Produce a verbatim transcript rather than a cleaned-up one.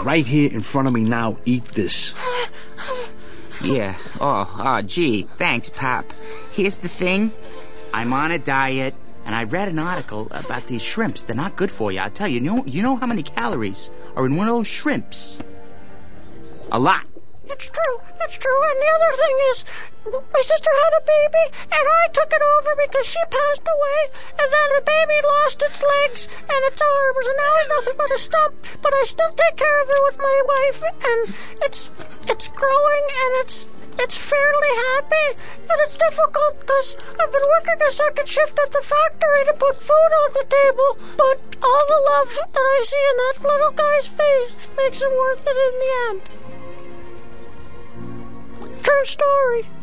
right here in front of me now. Eat this. Yeah. Oh, oh, gee. Thanks, Pop. Here's the thing. I'm on a diet, and I read an article about these shrimps. They're not good for you. I'll tell you. You know, you know how many calories are in one of those shrimps? A lot. It's true. It's true. And the other thing is, my sister had a baby, and I took it over because she passed away, and then the baby lost its legs and its arms, and now it's nothing but a stump. But I still take care of it with my wife, and it's it's growing, and it's it's fairly happy, but it's difficult because I've been working a second shift at the factory to put food on the table, but all the love that I see in that little guy's face makes it worth it in the end. True story.